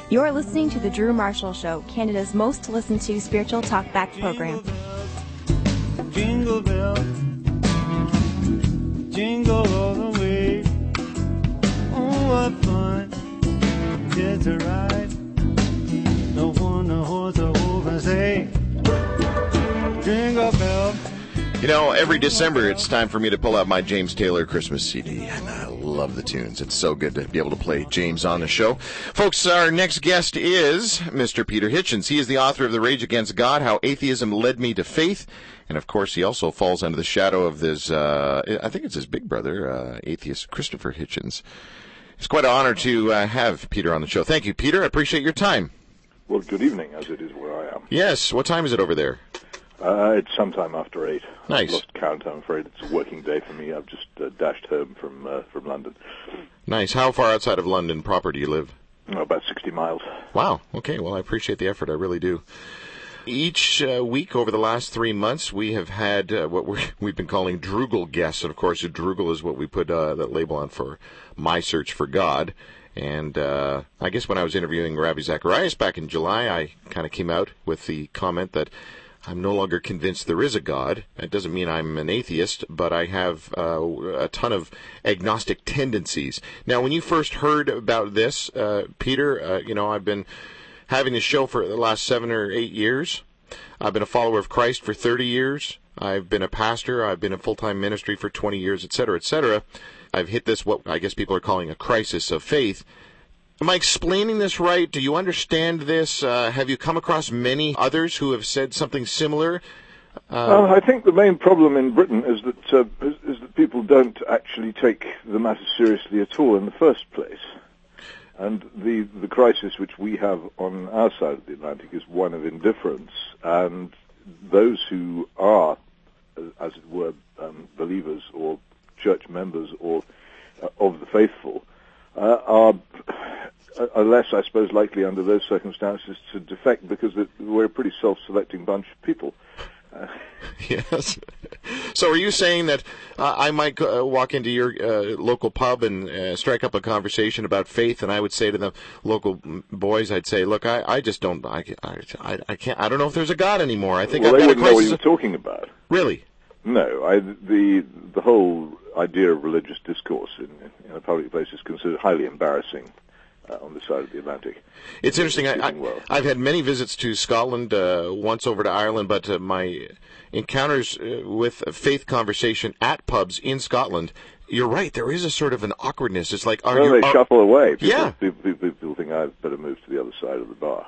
You're listening to The Drew Marshall Show, Canada's most listened to spiritual talkback program. Jingle bell, jingle all the way. Oh, what fun it's a ride. No wonder horse are over, say, jingle bell. You know, every December it's time for me to pull out my James Taylor Christmas CD, and I love the tunes. It's so good to be able to play James on the show. Folks, our next guest is Mr. Peter Hitchens. He is the author of The Rage Against God, How Atheism Led Me to Faith, and of course he also falls under the shadow of this, I think it's his big brother, atheist Christopher Hitchens. It's quite an honor to have Peter on the show. Thank you, Peter. I appreciate your time. Well, good evening, as it is where I am. Yes. What time is it over there? It's sometime after 8. Nice. I've lost count, I'm afraid. It's a working day for me. I've just dashed home from London. Nice. How far outside of London proper do you live? About 60 miles. Wow. Okay. Well, I appreciate the effort. I really do. Each week over the last 3 months, we have had what we've been calling Droogle guests. And, of course, Droogle is what we put that label on for My Search for God. And I guess when I was interviewing Ravi Zacharias back in July, I kind of came out with the comment that I'm no longer convinced there is a God. That doesn't mean I'm an atheist, but I have a ton of agnostic tendencies. Now, when you first heard about this, Peter, I've been having this show for the last 7 or 8 years. I've been a follower of Christ for 30 years. I've been a pastor. I've been in full-time ministry for 20 years, et cetera, et cetera. I've hit this, what I guess people are calling a crisis of faith. Am I explaining this right? Do you understand this? Have you come across many others who have said something similar? I think the main problem in Britain is that people don't actually take the matter seriously at all in the first place. And the crisis which we have on our side of the Atlantic is one of indifference. And those who are, as it were, believers or church members or of the faithful, are less, I suppose, likely under those circumstances to defect because we're a pretty self-selecting bunch of people. Yes. So are you saying that I might walk into your local pub and strike up a conversation about faith, and I would say to the local boys, I'd say, look, I just don't, I can't, I don't know if there's a God anymore. I think well, I've they got a wouldn't know what crisis. you were talking about. Really? No, the whole idea of religious discourse in a public place is considered highly embarrassing on this side of the Atlantic. It's interesting. I've had many visits to Scotland, once over to Ireland, but my encounters with faith conversation at pubs in Scotland, you're right, there is a sort of an awkwardness. It's like, they shuffle away. Yeah. People think I'd better move to the other side of the bar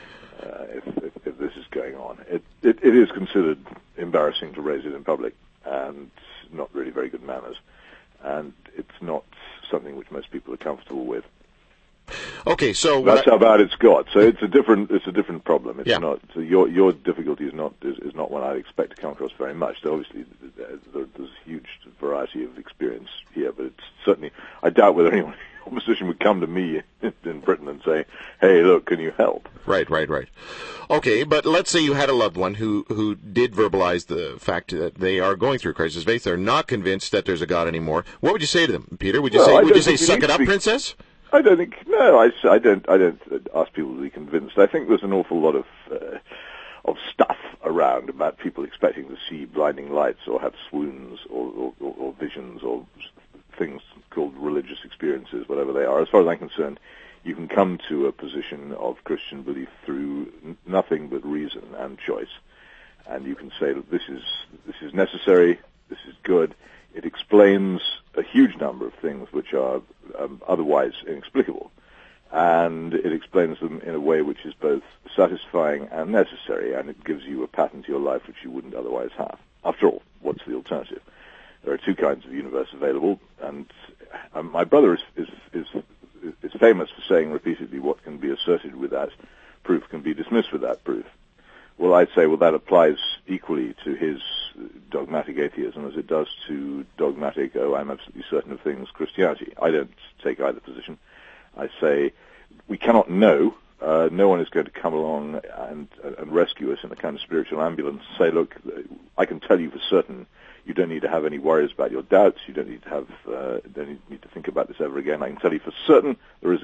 if this is going on. It is considered embarrassing to raise it in public and not really very good manners. And it's not something which most people are comfortable with. Okay, so that's how bad it's got. So it's a different problem. It's yeah. not your difficulty is not one I'd expect to come across very much. So obviously, there's a huge variety of experience here, but it's certainly, I doubt whether anyone in opposition would come to me in Britain and say, "Hey, look, can you help?" Right. Okay, but let's say you had a loved one who did verbalize the fact that they are going through a crisis of faith. They're not convinced that there's a God anymore. What would you say to them, Peter? Would you say, "Suck it up, princess"? I don't think. No, I don't ask people to be convinced. I think there's an awful lot of stuff around about people expecting to see blinding lights or have swoons or visions or things called religious experiences, whatever they are. As far as I'm concerned, you can come to a position of Christian belief through nothing but reason and choice, and you can say that this is necessary, this is good. It explains a huge number of things which are otherwise inexplicable, and it explains them in a way which is both satisfying and necessary, and it gives you a pattern to your life which you wouldn't otherwise have. After all, what's the alternative? There are two kinds of universe available, and my brother is famous for saying repeatedly, what can be asserted with that proof can be dismissed with that proof. Well, I'd say, that applies equally to his dogmatic atheism as it does to dogmatic, I'm absolutely certain of things, Christianity. I don't take either position. I say we cannot know. No one is going to come along and rescue us in a kind of spiritual ambulance and say, look, I can tell you for certain you don't need to have any worries about your doubts. You don't need to think about this ever again. I can tell you for certain there is a God.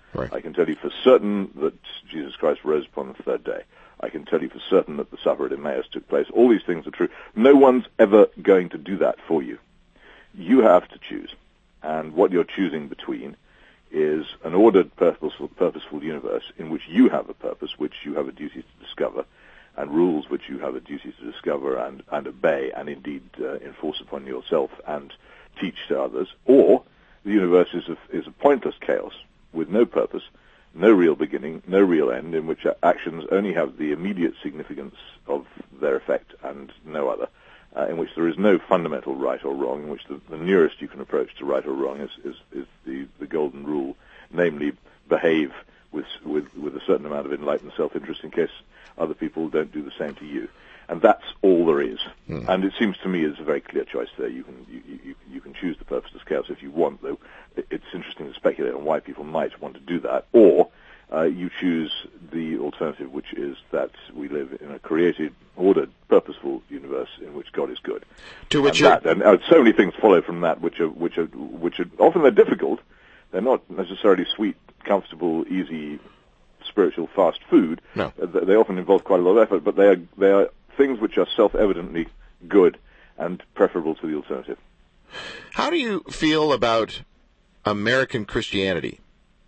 Right. I can tell you for certain that Jesus Christ rose upon the third day. I can tell you for certain that the supper at Emmaus took place. All these things are true. No one's ever going to do that for you. You have to choose. And what you're choosing between is an ordered, purposeful universe in which you have a purpose, which you have a duty to discover, and rules which you have a duty to discover and obey, and indeed enforce upon yourself and teach to others. Or the universe is a pointless chaos with no purpose, no real beginning, no real end, in which actions only have the immediate significance of their effect and no other, in which there is no fundamental right or wrong, in which the nearest you can approach to right or wrong is the golden rule, namely behave with a certain amount of enlightened self-interest in case other people don't do the same to you. And that's all there is. And it seems to me it's a very clear choice there. You can choose the purposeless chaos if you want, though it's interesting to speculate on why people might want to do that. Or you choose the alternative, which is that we live in a created, ordered, purposeful universe in which God is good. To which and so many things follow from that, which are often they're difficult. They're not necessarily sweet, comfortable, easy, spiritual, fast food. No. They often involve quite a lot of effort, but they are things which are self-evidently good and preferable to the alternative. How do you feel about American Christianity?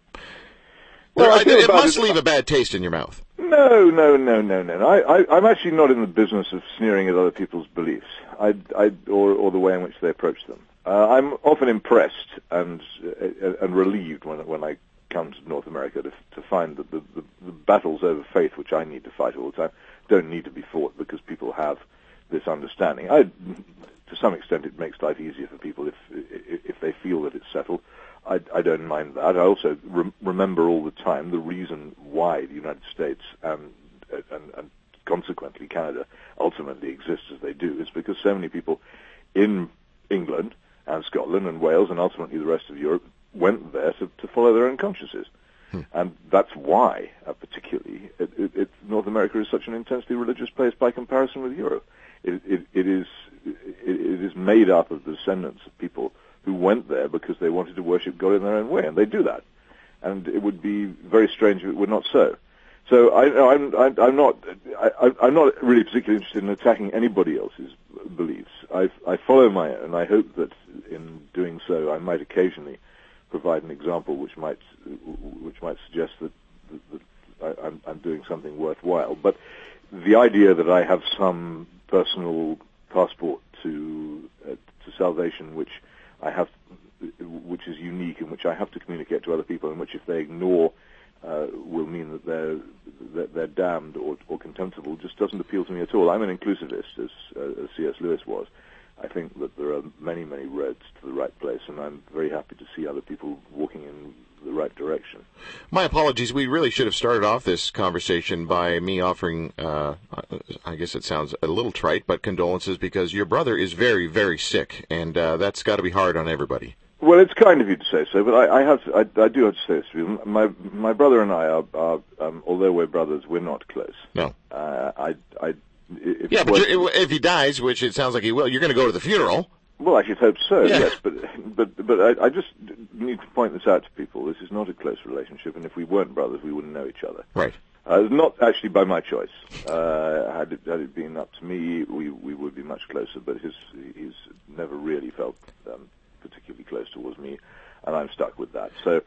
Well, it must leave a bad taste in your mouth. No. I'm actually not in the business of sneering at other people's beliefs, or the way in which they approach them. I'm often impressed and relieved when I come to North America to find that the battles over faith, which I need to fight all the time, don't need to be fought because people have this understanding. To some extent, it makes life easier for people if they feel that it's settled. I don't mind that. I also remember all the time the reason why the United States and consequently Canada ultimately exist as they do is because so many people in England and Scotland and Wales and ultimately the rest of Europe went there to follow their own consciences. And that's why, particularly, North America is such an intensely religious place by comparison with Europe. It is made up of the descendants of people who went there because they wanted to worship God in their own way, and they do that. And it would be very strange if it were not so. So I'm not really particularly interested in attacking anybody else's beliefs. I follow my own. I hope that in doing so, I might occasionally provide an example which might suggest that I'm doing something worthwhile. But the idea that I have some personal passport to salvation, which is unique, and which I have to communicate to other people, and which if they ignore will mean that they're damned or contemptible, just doesn't appeal to me at all. I'm an inclusivist, as C.S. Lewis was. I think that there are many, many roads to the right place, and I'm very happy to see other people walking in the right direction. My apologies. We really should have started off this conversation by me offering, I guess it sounds a little trite, but condolences, because your brother is very, very sick, and that's got to be hard on everybody. Well, it's kind of you to say so, but I do have to say this to you. My brother and I are although we're brothers, we're not close. No. If if he dies, which it sounds like he will, you're going to go to the funeral. Well, I should hope so, yeah. Yes, but I just need to point this out to people. This is not a close relationship, and if we weren't brothers, we wouldn't know each other. Right. It's not actually by my choice. Had it been up to me, we would be much closer, but he's never really felt particularly close towards me, and I'm stuck with that. So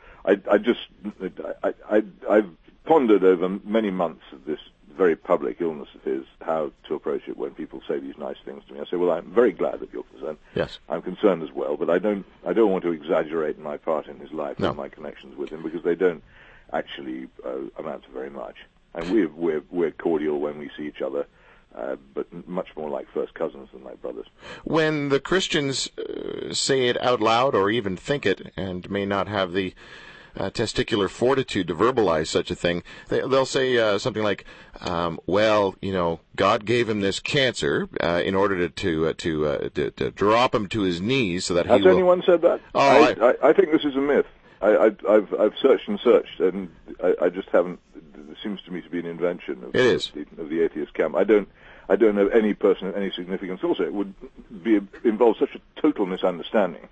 I've pondered over many months of this very public illness of his, how to approach it when people say these nice things to me. I say, well, I'm very glad that you're concerned. Yes. I'm concerned as well, but I don't want to exaggerate my part in his life No. and my connections with him, because they don't actually amount to very much. And we're cordial when we see each other, but much more like first cousins than like brothers. When the Christians say it out loud or even think it, and may not have the testicular fortitude to verbalize such a thing, they'll say something like, well, God gave him this cancer in order to drop him to his knees so that Has anyone said that? Oh, I think this is a myth. I've searched and searched, and I just haven't. It seems to me to be an invention of the atheist camp. I don't know any person of any significance. Also, it would involve such a total misunderstanding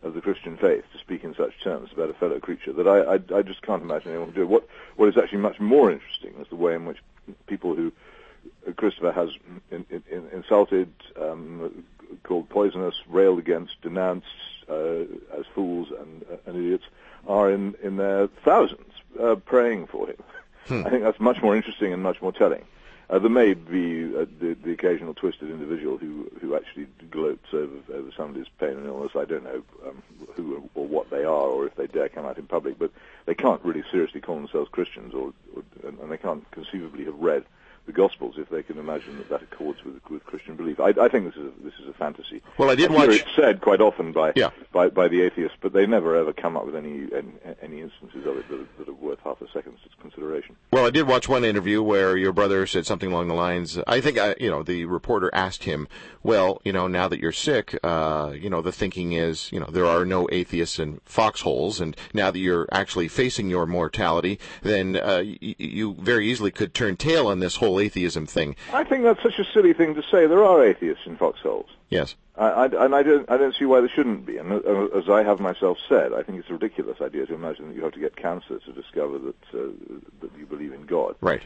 of the Christian faith to speak in such terms about a fellow creature that I just can't imagine anyone do it. What is actually much more interesting is the way in which people who Christopher has insulted, called poisonous, railed against, denounced as fools and idiots are in their thousands praying for him. I think that's much more interesting and much more telling. There may be the occasional twisted individual who actually gloats over somebody's pain and illness. I don't know who or what they are, or if they dare come out in public, but they can't really seriously call themselves Christians, and they can't conceivably have read the Gospels if they can imagine that accords with Christian belief. I think this is a fantasy. Well, I did watch. It's said quite often by the atheists, but they never ever come up with any instances of it that are worth half a second's consideration. Well, I did watch one interview where your brother said something along the lines. I think the reporter asked him, "Well, now that you're sick, the thinking is, there are no atheists in foxholes, and now that you're actually facing your mortality, then you very easily could turn tail on this whole atheism thing." I think that's such a silly thing to say. There are atheists in foxholes. Yes. I don't see why there shouldn't be. And as I have myself said, I think it's a ridiculous idea to imagine that you have to get cancer to discover that you believe in God. Right.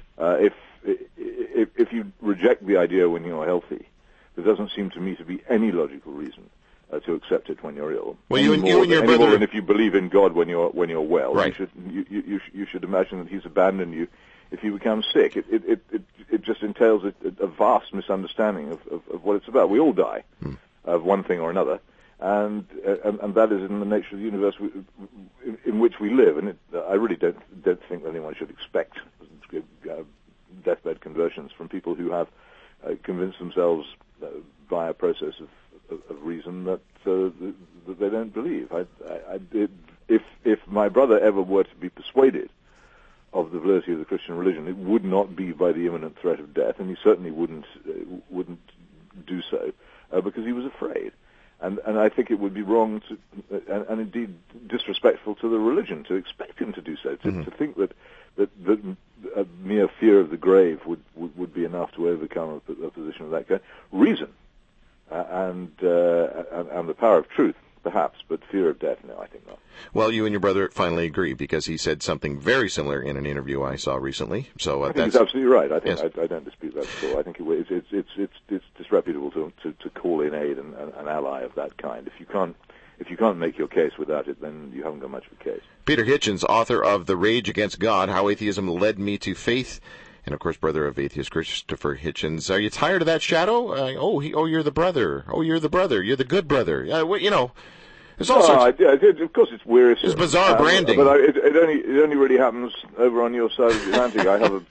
If you reject the idea when you're healthy, there doesn't seem to me to be any logical reason to accept it when you're ill. Well, you and your brother. More than if you believe in God when you're well, right. You should imagine that He's abandoned you if you become sick. It just entails a vast misunderstanding of what it's about. We all die of one thing or another, and that is in the nature of the universe in which we live. And I really don't think that anyone should expect deathbed conversions from people who have convinced themselves by a process of reason that they don't believe. If my brother ever were to be persuaded of the validity of the Christian religion, it would not be by the imminent threat of death, and he certainly wouldn't do so because he was afraid. And I think it would be wrong and indeed disrespectful to the religion to expect him to do so. To think that a mere fear of the grave would be enough to overcome a position of that kind. Reason and the power of truth, perhaps, but fear of death, no, I think not. Well, you and your brother finally agree, because he said something very similar in an interview I saw recently. So I think he's absolutely right. I think yes. I don't dispute that at all. I think it's disreputable to call in aid and an ally of that kind. If you can't make your case without it, then you haven't got much of a case. Peter Hitchens, author of The Rage Against God: How Atheism Led Me to Faith, and of course, brother of atheist Christopher Hitchens. Are you tired of that shadow? You're the brother. Oh, you're the brother. You're the good brother. There's all sorts. Of course, it's wearisome. It's bizarre branding. But it only really happens over on your side of the Atlantic.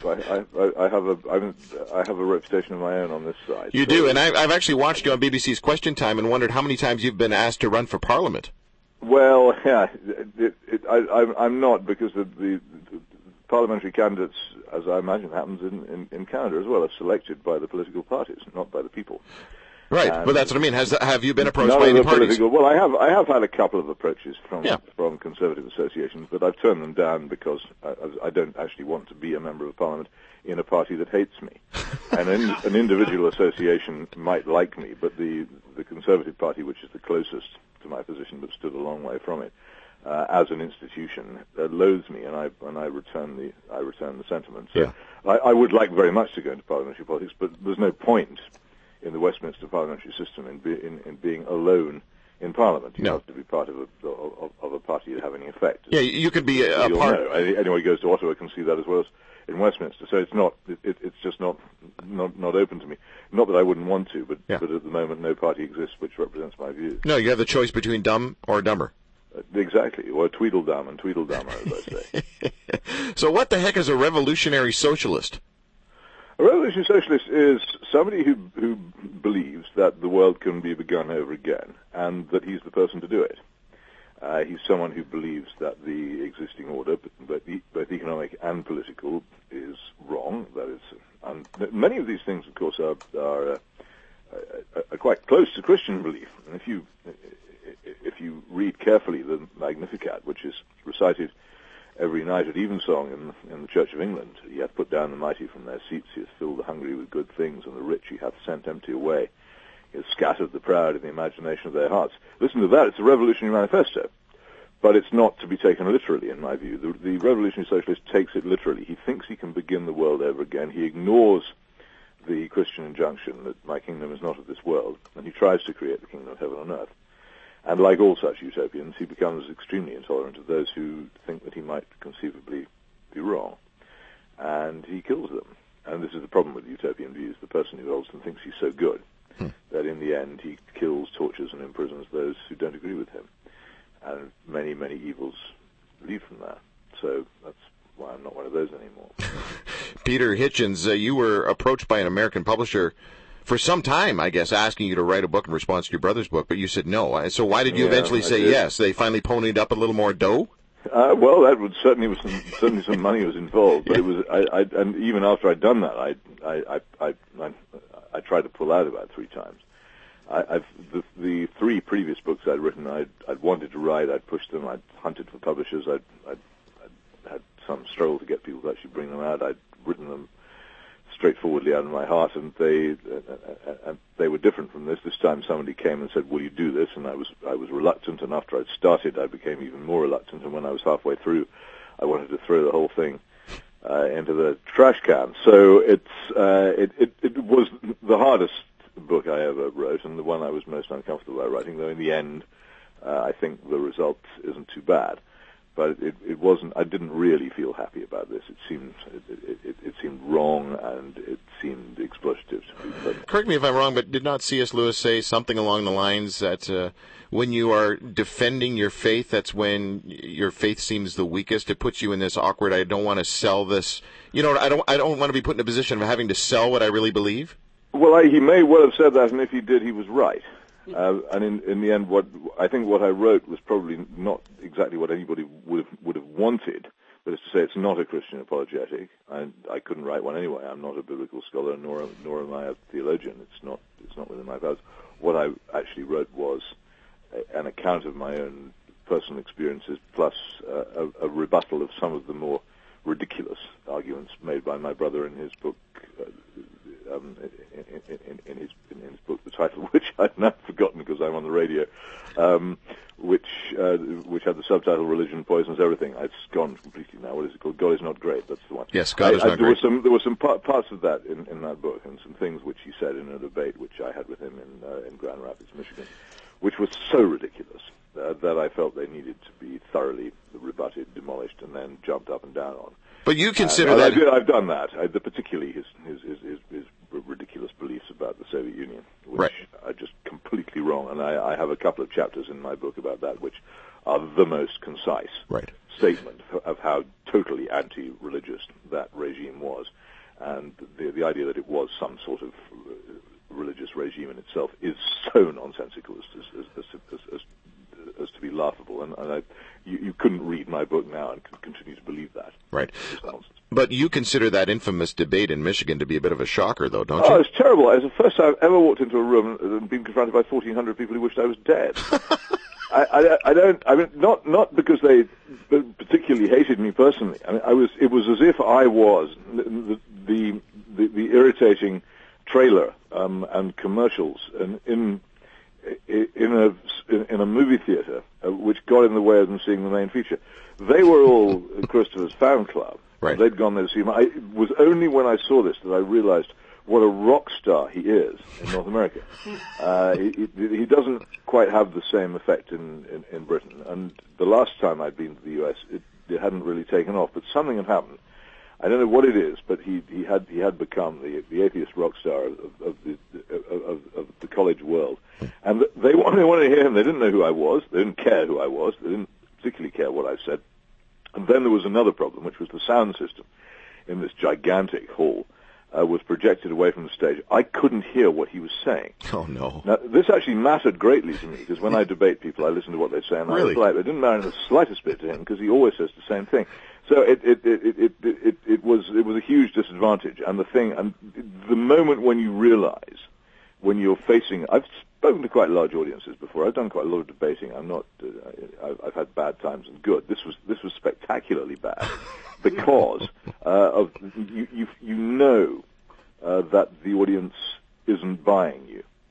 I have a reputation of my own on this side. You do, and I've actually watched you on BBC's Question Time and wondered how many times you've been asked to run for Parliament. Well, yeah, I'm not, because the parliamentary candidates, as I imagine happens in Canada as well, are selected by the political parties, not by the people. Right, but that's what I mean. Have you been approached by any parties? Well, I have had a couple of approaches from Conservative associations, but I've turned them down because I don't actually want to be a member of Parliament in a party that hates me. And an individual association might like me, but the Conservative Party, which is the closest to my position but stood a long way from it, as an institution, loathes me, and I return the sentiment. So I would like very much to go into parliamentary politics, but there's no point in the Westminster parliamentary system in being alone in Parliament. You have to be part of a party to have any effect. Yeah, you could be a part. Anyone who goes to Ottawa can see that as well as in Westminster. So it's just not open to me. Not that I wouldn't want to, but at the moment no party exists which represents my views. No, you have the choice between dumb or dumber. Exactly, or Tweedledum and Tweedledummer, as I say. So what the heck is a revolutionary socialist? A revolutionary socialist is somebody who believes that the world can be begun over again, and that he's the person to do it. He's someone who believes that the existing order, both economic and political, is wrong. That is, and many of these things, of course, are quite close to Christian belief. And if you read carefully the Magnificat, which is recited every night at evensong in the Church of England, he hath put down the mighty from their seats, he hath filled the hungry with good things, and the rich he hath sent empty away. scattered the proud in the imagination of their hearts. Listen to that. It's a revolutionary manifesto. But it's not to be taken literally, in my view. The revolutionary socialist takes it literally. He thinks he can begin the world over again. He ignores the Christian injunction that my kingdom is not of this world, and he tries to create the kingdom of heaven on earth. And like all such utopians, he becomes extremely intolerant of those who think that he might conceivably be wrong. And he kills them. And this is the problem with utopian views. The person who holds them thinks he's so good that in the end he kills, tortures, and imprisons those who don't agree with him. And many, many evils lead from that. So that's why I'm not one of those anymore. Peter Hitchens, you were approached by an American publisher for some time, I guess, asking you to write a book in response to your brother's book, but you said no. So why did you eventually say yes? They finally ponied up a little more dough? Well, that would certainly some money was involved, but it was. And even after I'd done that, I tried to pull out about 3 times. The 3 previous books I'd written, I'd wanted to write. I'd pushed them. I'd hunted for publishers. I'd had some struggle to get people to actually bring them out. I'd written them straightforwardly out of my heart, and they were different from this. This time, somebody came and said, "Will you do this?" And I was reluctant. And after I'd started, I became even more reluctant. And when I was halfway through, I wanted to throw the whole thing into the trash can. So it was the hardest book I ever wrote, and the one I was most uncomfortable about writing, though in the end I think the result isn't too bad. But it wasn't. I didn't really feel happy about this. It seemed wrong, and it seemed exploitative to me. Correct me if I'm wrong, but did not C.S. Lewis say something along the lines that when you are defending your faith, that's when your faith seems the weakest? It puts you in this awkward, I don't want to sell this. I don't want to be put in a position of having to sell what I really believe. Well, he may well have said that, and if he did, he was right. And in the end, what I wrote was probably not exactly what anybody would have wanted. That is to say, it's not a Christian apologetic. I couldn't write one anyway. I'm not a biblical scholar, nor am I a theologian. It's not within my powers. What I actually wrote was an account of my own personal experiences, plus a rebuttal of some of the more ridiculous arguments made by my brother in his book. In his book, the title of which I've now forgotten because I'm on the radio, which had the subtitle "Religion Poisons Everything." It's gone completely now. What is it called? God is Not Great. That's the one. Yes, God is Not Great. There were some parts of that in that book, and some things which he said in a debate which I had with him in Grand Rapids, Michigan, which was so ridiculous that I felt they needed to be thoroughly rebutted, demolished, and then jumped up and down on. But you consider that... I've done that, particularly his ridiculous beliefs about the Soviet Union, which are just completely wrong. And I have a couple of chapters in my book about that, which are the most concise statement of how totally anti-religious that regime was. And the idea that it was some sort of religious regime in itself is so nonsensical as to be laughable. And you couldn't read my book now and continue to believe that. Right. But you consider that infamous debate in Michigan to be a bit of a shocker, though, don't you? Oh, it's terrible. It's the first time I've ever walked into a room and been confronted by 1,400 people who wished I was dead. I mean, not because they particularly hated me personally. I mean, it was as if I was the irritating trailer and commercials in a movie theater which got in the way of them seeing the main feature. They were all Christopher's fan club. Right. They'd gone there to see him. It was only when I saw this that I realized what a rock star he is in North America. He doesn't quite have the same effect in Britain. And the last time I'd been to the U.S., it hadn't really taken off. But something had happened. I don't know what it is, but he had become the atheist rock star of the college world. And they wanted to hear him. They didn't know who I was. They didn't care who I was. They didn't particularly care what I said. And then there was another problem, which was the sound system in this gigantic hall was projected away from the stage. I couldn't hear what he was saying. Oh, no. Now, this actually mattered greatly to me, because when I debate people, I listen to what they say, and really? It didn't matter in the slightest bit to him, because he always says the same thing. So it was a huge disadvantage. And the moment when you realize, when you're facing, I've spoken to quite large audiences before. I've done quite a lot of debating. I've had bad times and good. This was spectacularly bad because of you know that the audience isn't buying you,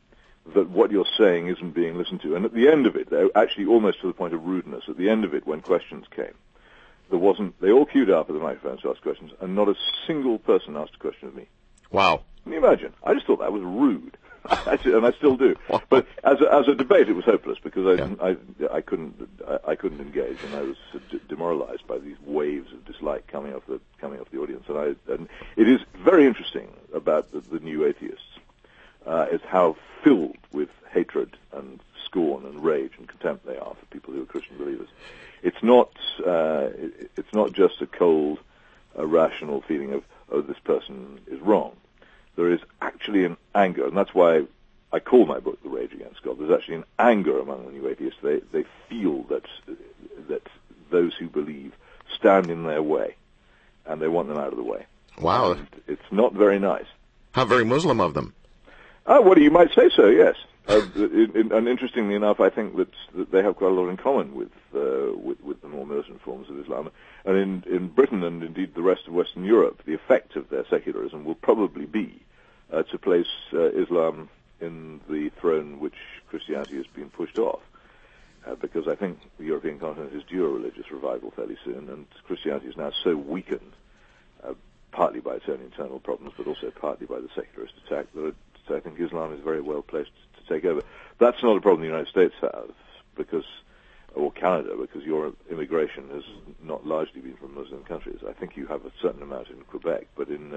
that what you're saying isn't being listened to. And at the end of it, actually almost to the point of rudeness, at the end of it, when questions came, they all queued up at the microphones to ask questions, and not a single person asked a question of me. Wow. Can you imagine? I just thought that was rude. And I still do. But as a debate, it was hopeless because I couldn't engage, and I was demoralized by these waves of dislike coming off the audience. And it is very interesting about the new atheists is how filled with hatred and scorn and rage and contempt they are for people who are Christian believers. It's not just a cold, rational feeling of, oh, this person is wrong. There is actually an anger, and that's why I call my book The Rage Against God. There's actually an anger among the new atheists. They feel that those who believe stand in their way, and they want them out of the way. Wow. And it's not very nice. How very Muslim of them. Well, you might say so, yes. And interestingly enough, I think that they have quite a lot in common with the more militant forms of Islam. And in Britain and indeed the rest of Western Europe, the effect of their secularism will probably be to place Islam in the throne which Christianity has been pushed off. Because I think the European continent is due a religious revival fairly soon, and Christianity is now so weakened, partly by its own internal problems, but also partly by the secularist attack, that I think Islam is very well placed to take over. That's not a problem the United States has, or Canada, because your immigration has not largely been from Muslim countries. I think you have a certain amount in Quebec, but in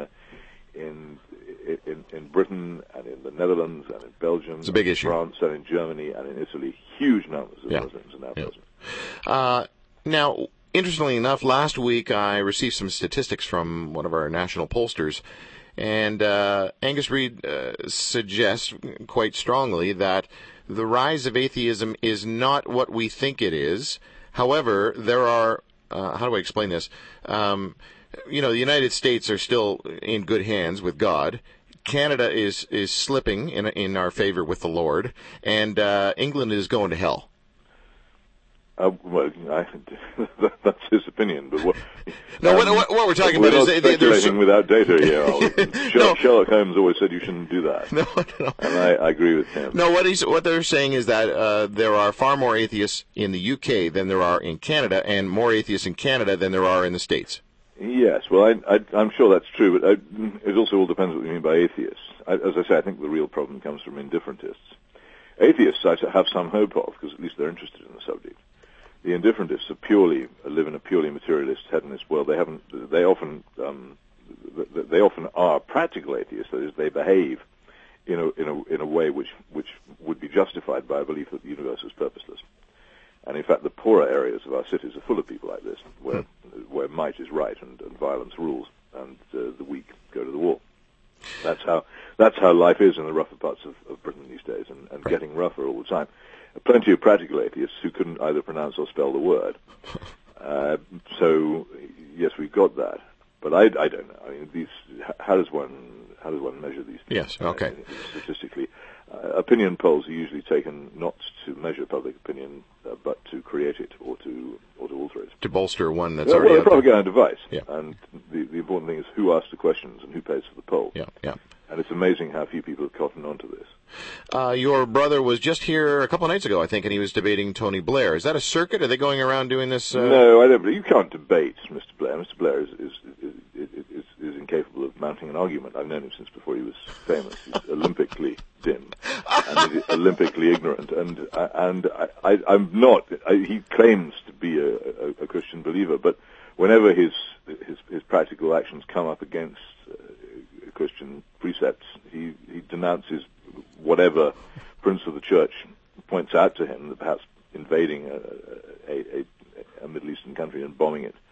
Britain and in the Netherlands and in Belgium, it's a big issue. France and in Germany and in Italy, huge numbers of Muslims are now present. Now, interestingly enough, last week I received some statistics from one of our national pollsters, and Angus Reid suggests quite strongly that the rise of atheism is not what we think it is. However, there are, how do I explain this? The United States are still in good hands with God. Canada is slipping in our favor with the Lord, and England is going to hell. Well, that's his opinion. But what we're talking about is speculating without data here. Sherlock Holmes always said you shouldn't do that. No. And I agree with him. No, what they're saying is that there are far more atheists in the UK than there are in Canada, and more atheists in Canada than there are in the States. Yes, well, I'm sure that's true, but it also all depends what you mean by atheists. As I say, I think the real problem comes from indifferentists. Atheists I have some hope of, because at least they're interested in the subject. The indifferentists live in a purely materialist, hedonist world. They often are practical atheists. That is, they behave in a way which would be justified by a belief that the universe is purposeless. And in fact, the poorer areas of our cities are full of people like this, where might is right and violence rules, and the weak go to the wall. That's how life is in the rougher parts of Britain these days, and getting rougher all the time. Plenty of practical atheists who couldn't either pronounce or spell the word. So yes, we've got that, but I don't know. I mean, how does one measure these things? Yes, okay. Statistically, opinion polls are usually taken not to measure public opinion, but to create it or to alter it. To bolster one that's already a propaganda device. Yeah. And the important thing is who asks the questions and who pays for the poll. Yeah. And it's amazing how few people have cottoned onto this. Your brother was just here a couple of nights ago, I think, and he was debating Tony Blair. Is that a circuit? Are they going around doing this? No, I don't believe. You can't debate Mr. Blair. Mr. Blair is incapable of mounting an argument. I've known him since before he was famous. He's Olympically dim and he's Olympically ignorant. And I'm not. He claims to be a Christian believer, but whenever his practical actions come up against Christian precepts, he denounces whatever prince of the church points out to him that perhaps invading a Middle Eastern country and bombing it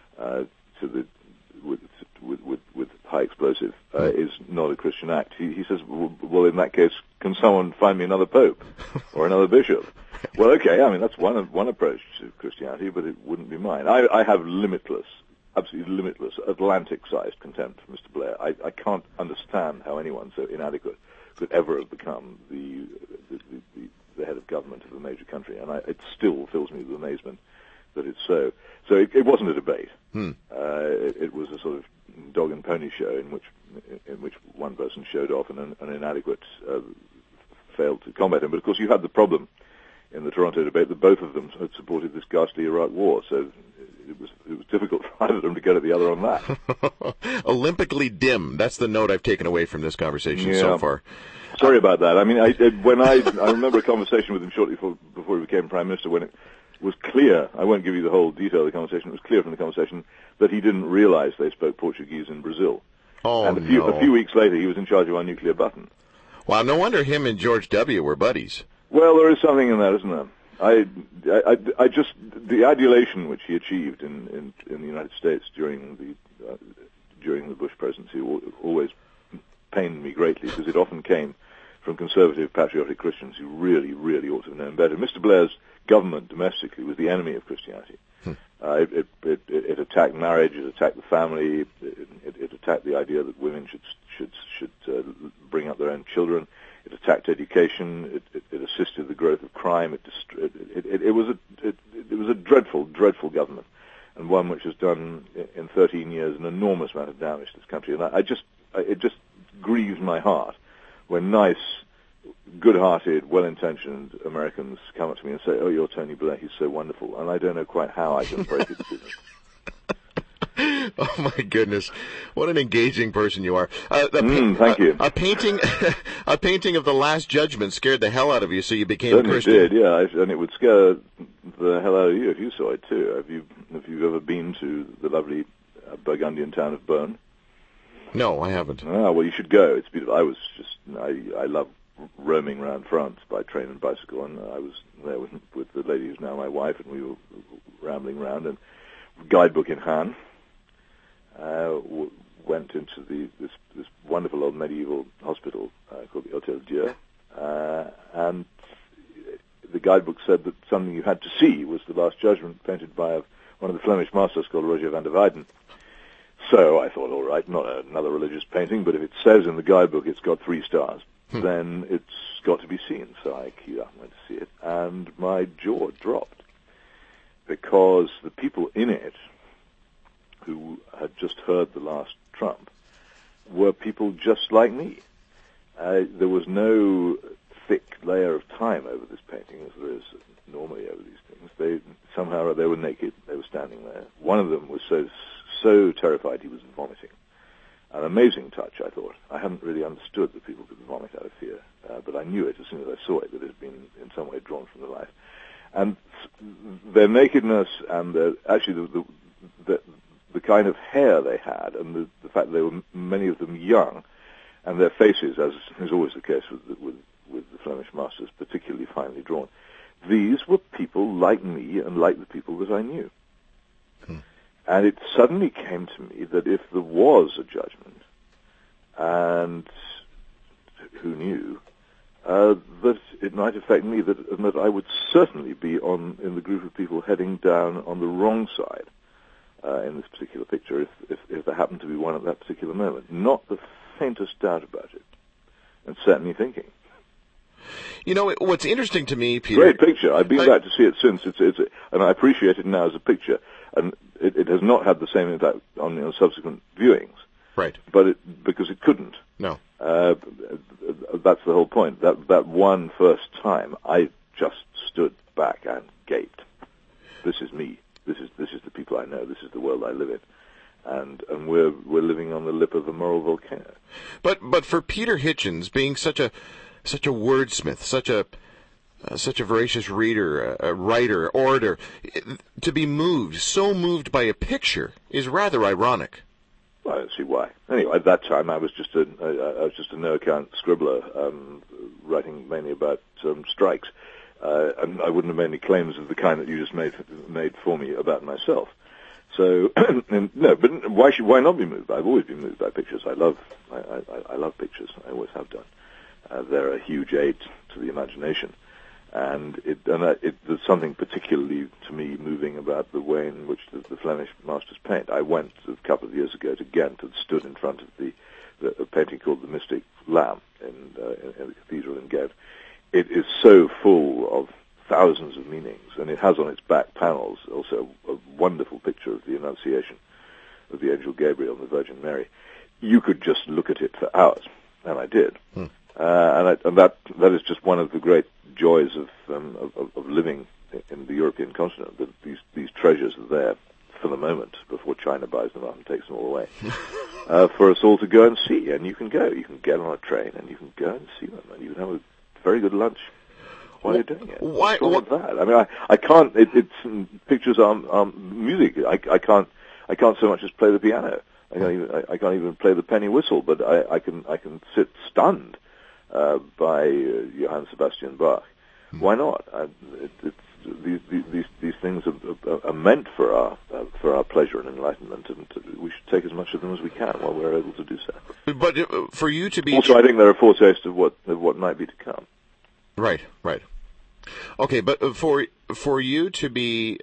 with high explosive is not a Christian act. He says, well, in that case, can someone find me another pope or another bishop? Well, okay, I mean, that's one approach to Christianity, but it wouldn't be mine. I have absolutely limitless, Atlantic-sized contempt for Mr. Blair. I can't understand how anyone so inadequate could ever have become the head of government of a major country, and it still fills me with amazement that it's so. So it wasn't a debate. It was a sort of dog and pony show in which one person showed off an inadequate failed to combat him. But of course, you had the problem in the Toronto debate that both of them had supported this ghastly Iraq war, so it was difficult for either of them to get at the other on that. Olympically dim. That's the note I've taken away from this conversation so far. Sorry about that. I mean, I remember a conversation with him shortly before he became Prime Minister when it was clear, I won't give you the whole detail of the conversation, it was clear from the conversation that he didn't realize they spoke Portuguese in Brazil. And a few weeks later, he was in charge of our nuclear button. Wow, no wonder him and George W. were buddies. Well, there is something in that, isn't there? I just, the adulation which he achieved in the United States during the Bush presidency always pained me greatly, because it often came from conservative, patriotic Christians who really, really ought to have known better. Mr. Blair's government domestically was the enemy of Christianity. It attacked marriage, it attacked the family, it attacked the idea that women should bring up their own children. It attacked education. It assisted the growth of crime. It was a dreadful, dreadful government, and one which has done in 13 years an enormous amount of damage to this country. And it just grieves my heart when nice, good-hearted, well-intentioned Americans come up to me and say, "Oh, you're Tony Blair. He's so wonderful," and I don't know quite how I can break it to them. Oh my goodness! What an engaging person you are. Thank you. A painting of the Last Judgment scared the hell out of you, so you became Certainly Christian. Did, yeah, and it would scare the hell out of you if you saw it too. Have you ever been to the lovely Burgundian town of Bern? No, I haven't. Ah, well, you should go. It's beautiful. I love roaming around France by train and bicycle, and I was there with the lady who's now my wife, and we were rambling around, and guidebook in hand. Went into this wonderful old medieval hospital called the Hôtel Dieu, and the guidebook said that something you had to see was the Last Judgment, painted by one of the Flemish masters called Roger van der Weyden. So I thought, all right, not another religious painting, but if it says in the guidebook it's got 3 stars, then it's got to be seen. So I queued up and went to see it, and my jaw dropped, because the people in it who had just heard the last Trump were people just like me. There was no thick layer of time over this painting, as there is normally over these things. Somehow they were naked. They were standing there. One of them was so terrified he was vomiting. An amazing touch, I thought. I hadn't really understood that people could vomit out of fear, but I knew it as soon as I saw it, that it had been in some way drawn from the life. And their nakedness and the kind of hair they had, and the fact that they were, many of them, young, and their faces, as is always the case with the Flemish masters, particularly finely drawn. These were people like me and like the people that I knew. And it suddenly came to me that if there was a judgment, and who knew, that it might affect me, that I would certainly be in the group of people heading down on the wrong side in this particular picture, if there happened to be one at that particular moment. Not the faintest doubt about it, and set me thinking. You know, what's interesting to me, Peter... Great picture. I've been back to see it since, and I appreciate it now as a picture, and it has not had the same impact on subsequent viewings. Right. But because it couldn't. No. That's the whole point. That one first time, I just stood back and gaped. This is me. This is the people I know. This is the world I live in, and we're living on the lip of a moral volcano. But for Peter Hitchens, being such a wordsmith, such a voracious reader, a writer, orator, to be so moved by a picture is rather ironic. Well, I don't see why. Anyway, at that time, I was just a no-account scribbler, writing mainly about strikes, and I wouldn't have made any claims of the kind that you just made for me about myself. So, no, but why not be moved? I've always been moved by pictures. I love pictures. I always have done. They're a huge aid to the imagination, and there's something particularly to me moving about the way in which the Flemish masters paint. I went a couple of years ago to Ghent and stood in front of a painting called The Mystic Lamb in the cathedral in Ghent. It is so full of thousands of meanings, and it has on its back panels also a wonderful picture of the Annunciation of the angel Gabriel and the Virgin Mary. You could just look at it for hours, and I did. and that is just one of the great joys of living in the European continent. That these treasures are there for the moment before China buys them up and takes them all away, for us all to go and see. And you can go. You can get on a train and you can go and see them, and you can have a very good lunch while you're doing it. Why? What's wrong with that? I mean, I can't. It's pictures are music. I can't so much as play the piano. I can't even play the penny whistle. But I can sit stunned by Johann Sebastian Bach. Why not? These things are meant for our pleasure and enlightenment, and we should take as much of them as we can while we're able to do so. But for you to be also, I think there are foretastes of what might be to come. Right. Okay, but for you to be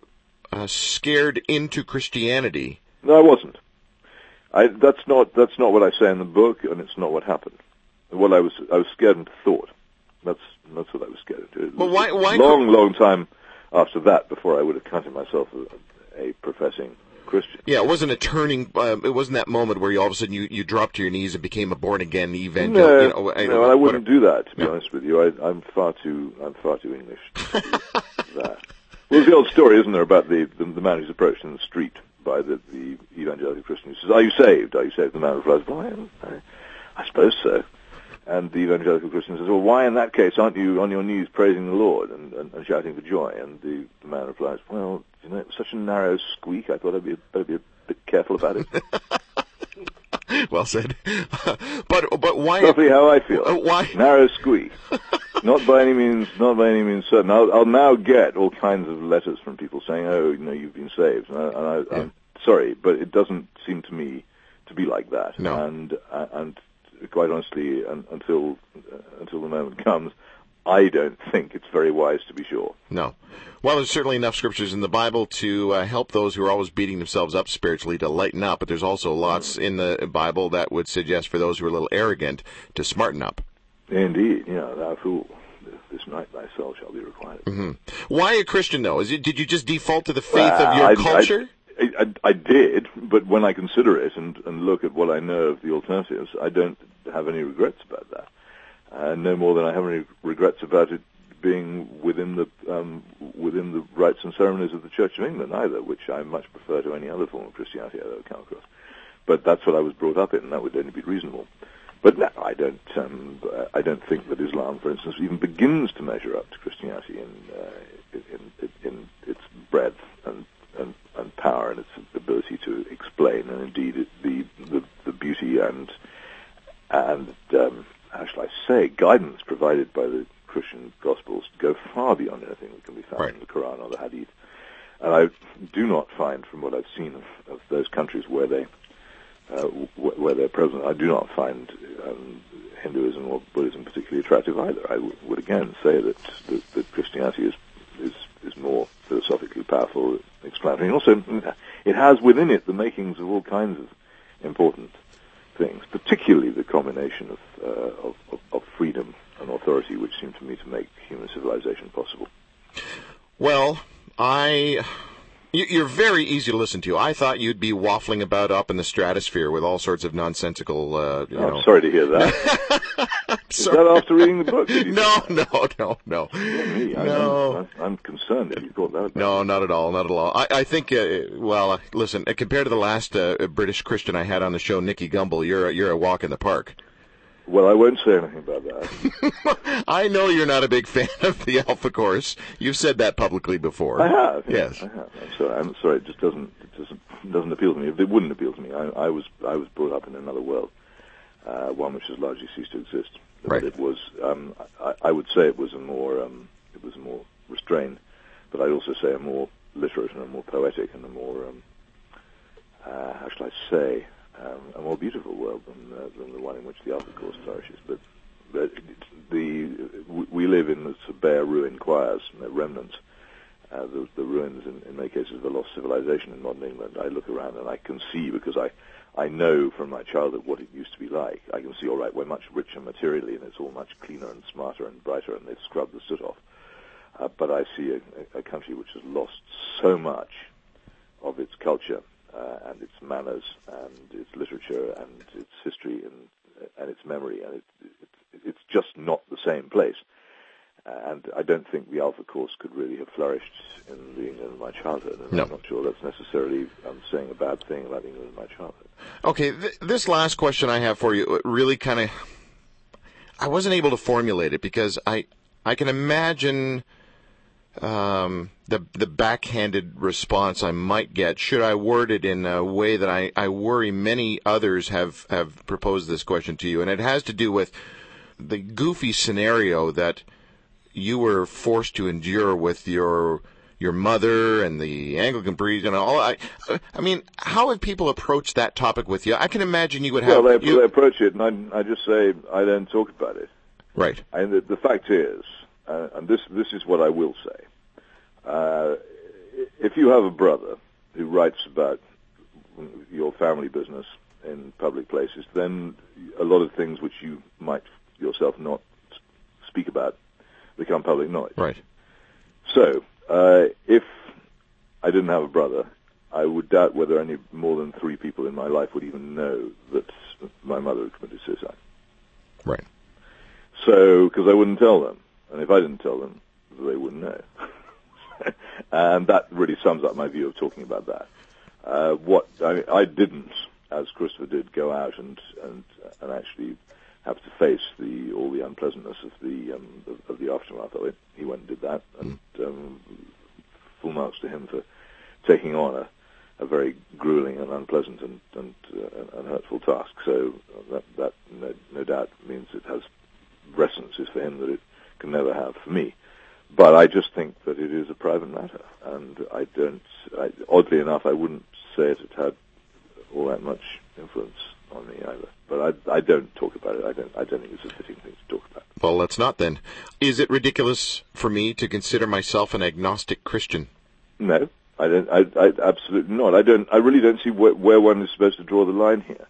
scared into Christianity. No, I wasn't. That's not what I say in the book, and it's not what happened. I was scared into thought. That's what I was scared into. Well, why long time after that before I would have counted myself a professing Christian. Yeah, it wasn't a turning. It wasn't that moment where all of a sudden you dropped to your knees and became a born again evangelical. No, I wouldn't do that. To be honest with you, I'm far too English to do that. Well, there's the old story, isn't there, about the man who's approached in the street by the evangelical Christian who says, "Are you saved? Are you saved?" The man replies, "Well, I suppose so." And the evangelical Christian says, "Well, why in that case aren't you on your knees praising the Lord and shouting for joy?" And the man replies, "Well, it was such a narrow squeak, I thought I'd better be a bit careful about it." Well said. But why? Roughly how I feel. Why? Narrow squeak. Not by any means certain. I'll now get all kinds of letters from people saying, "Oh, you've been saved." And I'm sorry, but it doesn't seem to me to be like that. No. And quite honestly, until the moment comes, I don't think it's very wise to be sure. No. Well, there's certainly enough scriptures in the Bible to help those who are always beating themselves up spiritually to lighten up, but there's also lots in the Bible that would suggest for those who are a little arrogant to smarten up. Indeed. Thou fool, this night thy soul shall be requited. Mm-hmm. Why a Christian, though? Did you just default to the faith of your culture? I did, but when I consider it and look at what I know of the alternatives, I don't have any regrets about that. No more than I have any regrets about it being within the rites and ceremonies of the Church of England either, which I much prefer to any other form of Christianity I've ever come across. But that's what I was brought up in, and that would only be reasonable. But no, I don't think that Islam, for instance, even begins to measure up to Christianity in its breadth and power and its ability to explain, and indeed the beauty and how shall I say, guidance provided by the Christian Gospels go far beyond anything that can be found in the Quran or the Hadith. And I do not find, from what I've seen of those countries where they're present, I do not find Hinduism or Buddhism particularly attractive either. I would again say that Christianity is more philosophically powerful, explanatory. And also, it has within it the makings of all kinds of important things, particularly the combination of freedom and authority, which seem to me to make human civilization possible. Well, you're very easy to listen to. I thought you'd be waffling about up in the stratosphere with all sorts of nonsensical. I'm sorry to hear that. Is that after reading the book? No. No. I'm concerned if you thought that. No, not at all. I think. Listen. Compared to the last British Christian I had on the show, Nicky Gumbel, you're a walk in the park. Well, I won't say anything about that. I know you're not a big fan of the Alpha Course. You've said that publicly before. I have. Yes. I have. I'm sorry. It just doesn't appeal to me. It wouldn't appeal to me. I was brought up in another world, one which has largely ceased to exist. Right. It was. I would say it was a more restrained, but I'd also say a more literate and a more poetic and a more how shall I say, a more beautiful world than the one in which the Alpha Course flourishes. But we live in the bare ruined choirs, remnants. The ruins, in many cases, of a lost civilization in modern England. I look around and I can see, because I know from my childhood what it used to be like. I can see, all right, we're much richer materially, and it's all much cleaner and smarter and brighter, and they've scrubbed the soot off. But I see a country which has lost so much of its culture and its manners and its literature and its history and its memory, and it's just not the same place. And I don't think the Alpha course could really have flourished in the England of my childhood. And No. I'm not sure that's necessarily saying a bad thing about the England of my childhood. Okay, this last question I have for you really kind of, I wasn't able to formulate it because I can imagine the backhanded response I might get should I word it in a way that I worry many others have proposed this question to you, and it has to do with the goofy scenario that you were forced to endure with your mother and the Anglican priest and all. I mean, how have people approached that topic with you? I can imagine you would have. Well, they approach it, and I just say I don't talk about it. Right. And the fact is, and this is what I will say: if you have a brother who writes about your family business in public places, then a lot of things which you might yourself not speak about become public knowledge. Right. So, if I didn't have a brother, I would doubt whether any more than 3 people in my life would even know that my mother had committed suicide. Right. So, because I wouldn't tell them. And if I didn't tell them, they wouldn't know. And that really sums up my view of talking about that. I didn't, as Christopher did, go out and actually have to face all the unpleasantness of the aftermath of it. He went and did that, and full marks to him for taking on a very grueling and unpleasant and hurtful task. So that no doubt means it has resonaces for him that it can never have for me. But I just think that it is a private matter, and oddly enough, I wouldn't say it had all that much influence on me either. But I don't talk about it. I don't think it's a fitting thing to talk about. Well, let's not then. Is it ridiculous for me to consider myself an agnostic Christian? No, I don't. I absolutely not. I really don't see where one is supposed to draw the line here.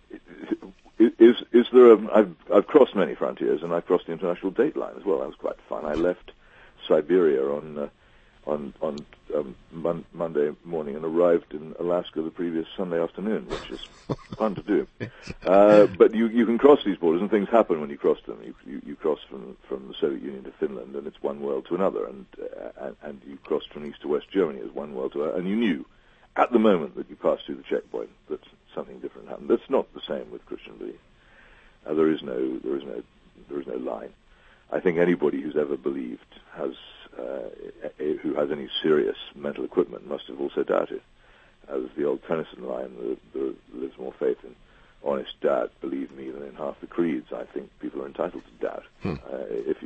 Is there I've crossed many frontiers, and I've crossed the international date line as well. That was quite fun. I left Siberia on Monday morning and arrived in Alaska the previous Sunday afternoon, which is fun to do. But you can cross these borders, and things happen when you cross them. You cross from the Soviet Union to Finland, and it's one world to another, and you crossed from East to West Germany as one world to another, and you knew at the moment that you passed through the checkpoint that something different happened. That's not the same with Christian belief. There is no line. I think anybody who's ever believed who has any serious mental equipment must have also doubted. As the old Tennyson line, there lives more faith in honest doubt, believe me, than in half the creeds. I think people are entitled to doubt. If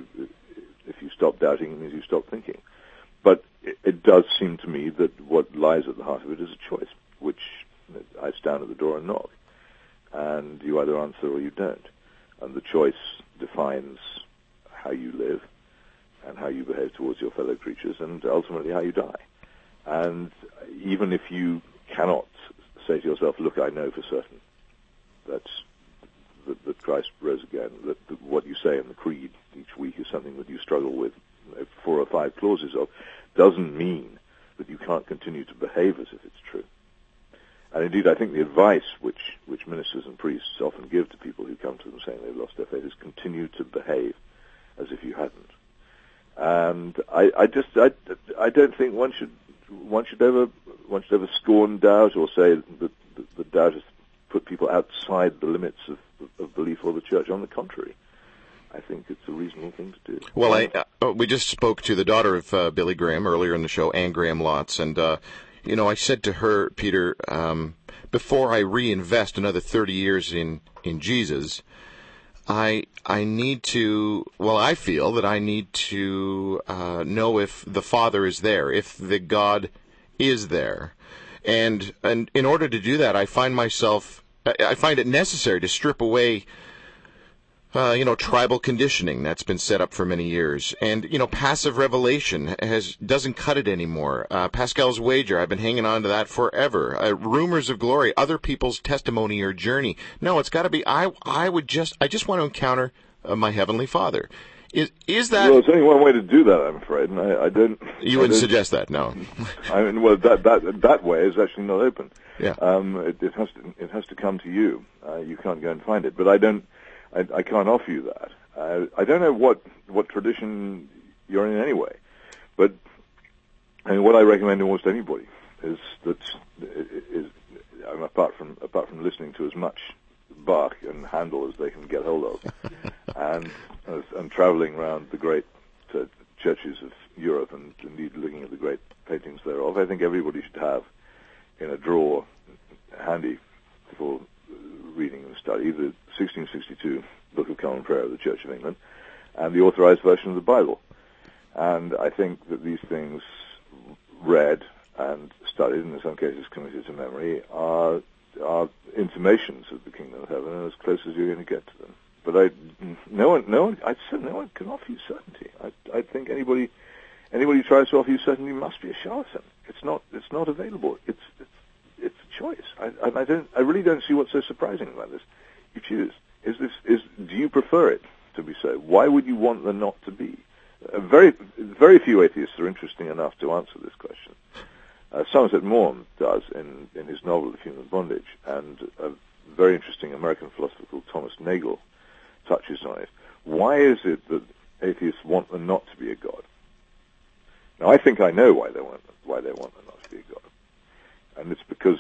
you stop doubting, it means you stop thinking. But it does seem to me that what lies at the heart of it is a choice, which I stand at the door and knock, and you either answer or you don't. And the choice defines how you live and how you behave towards your fellow creatures, and ultimately how you die. And even if you cannot say to yourself, look, I know for certain that Christ rose again, that what you say in the creed each week is something that you struggle with 4 or 5 clauses of, doesn't mean that you can't continue to behave as if it's true. And indeed, I think the advice which ministers and priests often give to people who come to them saying they've lost their faith is continue to behave as if you hadn't. And I don't think one should ever scorn doubt or say that the doubt has put people outside the limits of belief or the church. On the contrary, I think it's a reasonable thing to do. Well, we just spoke to the daughter of Billy Graham earlier in the show, Anne Graham Lotz, and I said to her, Peter, before I reinvest another 30 years in Jesus, I need to, I feel that I need to know if the Father is there, if the God is there. And in order to do that, I find it necessary to strip away tribal conditioning that's been set up for many years. And, passive revelation doesn't cut it anymore. Pascal's wager, I've been hanging on to that forever. Rumors of glory, other people's testimony or journey. No, it's got to be, I just want to encounter my Heavenly Father. Is that... Well, there's only one way to do that, I'm afraid, and I don't... You wouldn't suggest that, no. I mean, well, that way is actually not open. Yeah. It has to come to you. You can't go and find it. But I don't I can't offer you that. I don't know what tradition you're in anyway, but I mean, what I recommend to almost anybody is apart from listening to as much Bach and Handel as they can get hold of, and traveling around the great churches of Europe and indeed looking at the great paintings thereof, I think everybody should have in a drawer handy for reading and study the 1662 Book of Common Prayer of the Church of England and the authorized version of the Bible. And I think that these things, read and studied, and in some cases committed to memory, are intimations of the kingdom of heaven and as close as you're going to get to them. But no one can offer you certainty. I think anybody who tries to offer you certainty must be a charlatan. It's not available. It's a choice. I really don't see what's so surprising about this. You choose. Do you prefer it to be so? Why would you want there not to be? Very few atheists are interesting enough to answer this question. Somerset Maugham does in his novel *The Human Bondage*, and a very interesting American philosopher called Thomas Nagel touches on it. Why is it that atheists want there not to be a God? Now, I think I know why they want there not to be a God, and it's because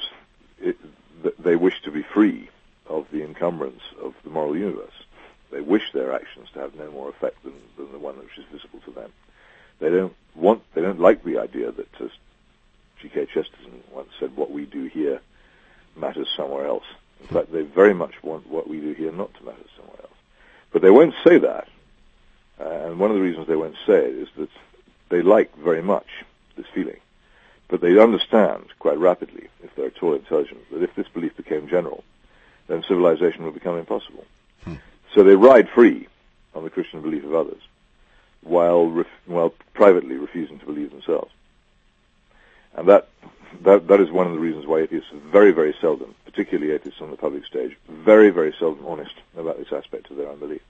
they wish to be free of the encumbrance of the moral universe. They wish their actions to have no more effect than the one which is visible to them. They don't like the idea that, as G.K. Chesterton once said, what we do here matters somewhere else. In fact, they very much want what we do here not to matter somewhere else. But they won't say that. And one of the reasons they won't say it is that they like very much this feeling. But they understand quite rapidly, if they're at all intelligent, that if this belief became general, then civilization would become impossible. So they ride free on the Christian belief of others, while privately refusing to believe themselves. And that is one of the reasons why atheists are very, very seldom, particularly atheists on the public stage, very, very seldom honest about this aspect of their unbelief.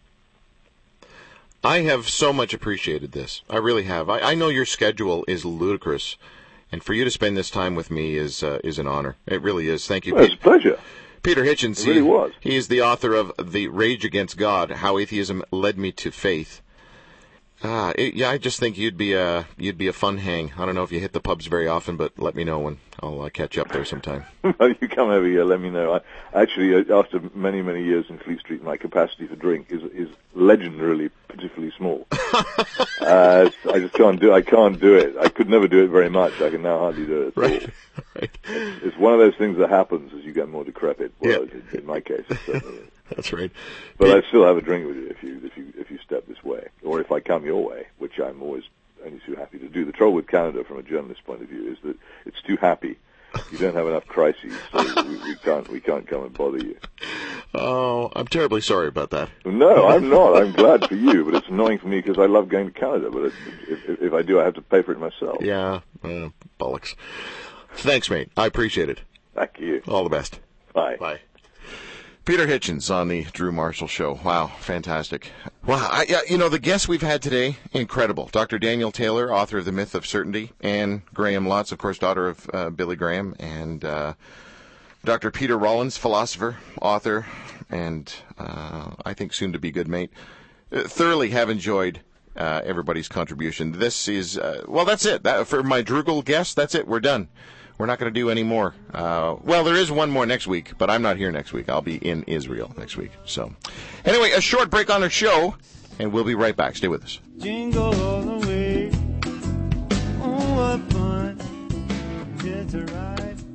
I have so much appreciated this. I really have. I know your schedule is ludicrous, and for you to spend this time with me is an honor. It really is. Thank you. Well, it's a pleasure. Peter Hitchens, it really was. He is the author of The Rage Against God, How Atheism Led Me to Faith. I just think you'd be a fun hang. I don't know if you hit the pubs very often, but let me know when I'll catch up there sometime. Well, you come over here, let me know. Actually, after many, many years in Fleet Street, my capacity for drink is legendarily particularly small. I just can't do it. I could never do it very much. I can now hardly do it at all. Right. It's one of those things that happens as you get more decrepit. Well, yeah. In my case, it certainly is. That's right. But I still have a drink with you if you step this way, or if I come your way, which I'm always only too happy to do. The trouble with Canada, from a journalist's point of view, is that it's too happy. You don't have enough crises, so we can't come and bother you. Oh, I'm terribly sorry about that. No, I'm not. I'm glad for you, but it's annoying for me because I love going to Canada. But if I do, I have to pay for it myself. Yeah, bollocks. Thanks, mate. I appreciate it. Thank you. All the best. Bye. Bye. Peter Hitchens on the Drew Marshall Show. Wow, fantastic. Wow, the guests we've had today, incredible. Dr. Daniel Taylor, author of The Myth of Certainty. Anne Graham Lotz, of course, daughter of Billy Graham. And Dr. Peter Rollins, philosopher, author, and I think soon to be good mate. Thoroughly have enjoyed everybody's contribution. This is, that's it. For my Drugel guest, that's it. We're done. We're not going to do any more. There is one more next week, but I'm not here next week. I'll be in Israel next week. So, anyway, a short break on our show, and we'll be right back. Stay with us. Jingle all the way. Oh, what fun. It's a ride.